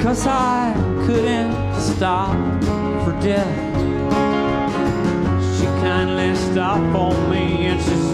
'cause I couldn't stop for death. She kindly stopped for me and she